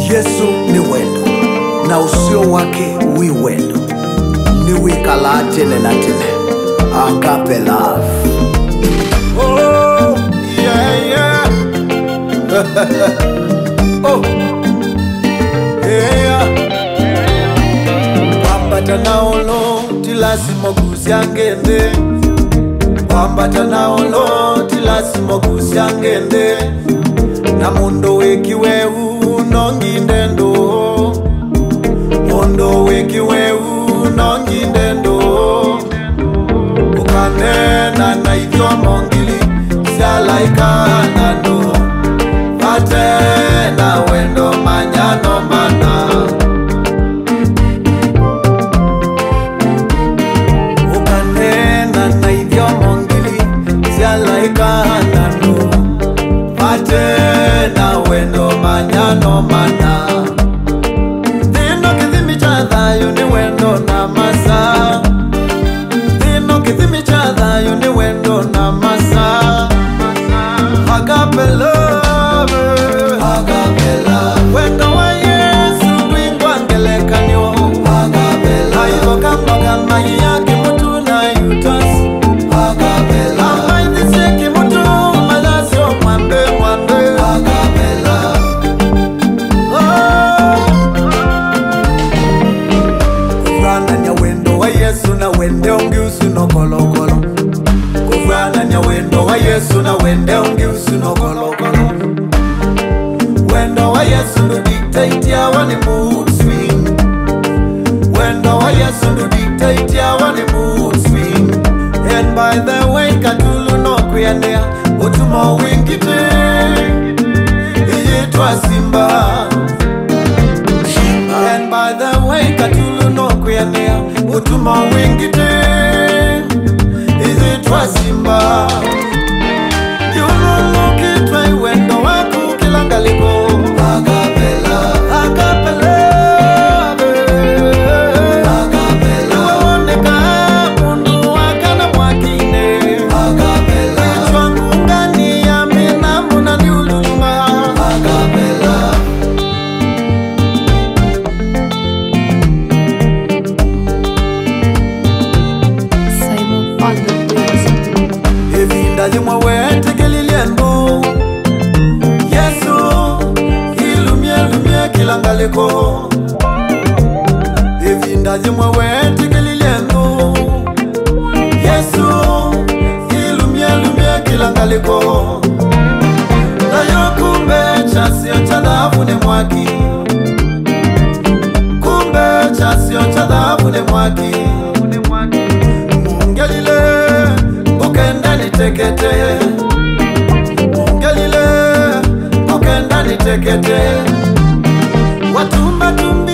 Yesu ni wendo na usio wake wi wendo ni wikala tene na tene. Agape love. Oh yeah yeah. Oh yeah. Wambata na olo tilasimo kusyangende. Wambata na olo tilasimo kusyangende. Na mundo weki wehu nongindendo. Mundo weki wehu nongindendo. Ukanena na idyo mongili sialaika nando. Vate na wendo manyano mana. Ukanena na idyo mongili sialaika nando. Vate na wendo manyano mana. Dino kithimi cha thayo ni wendo na masa. Dino kithimi cha thayo ni wendo na masa. Agape love, agape love. Wendo wa Yesu wingwa ngelekanyo. Agape love. Aivo kama yake mutu na yutas. Agape love. Amai niseki mutu malasio mwambe. Agape love. Kufrana nya wendo wa Yesu na wende ungiusu no kolokolo. Kufrana nya wendo wa Yesu na wende ungiusu no kolokolo. Wendo wa Yesu no dictate ya wani mood swing. Wendo wa Yesu no dictate ya wani mood swing. And by the way katulu no kuyanea utumo wingite. Iyitwa Simba. And by the way katulu no kuyanea utumo wingite. Iyitwa Simba. Yululukitwa iwendo waku kilangaliko. Agape love. Agape love. Agape love. Uwoneka mundu wakana mwakine. Agape love. Ichwa ngungani ya minamu na niululuma. Agape love. Simon Father Please. Evinda jimwa wete keliliendo. Yesu ilumie kilangaliko. Evinda jimwa wete keliliendo. Yesu ilumie kilangaliko. Na yokumbe chasio cha dhahabu ni mwaki. Kumbe chasio cha dhahabu ni mwaki. Mungelile ukenda nitekete. Mungelile ukenda nitekete. Watumba tumbi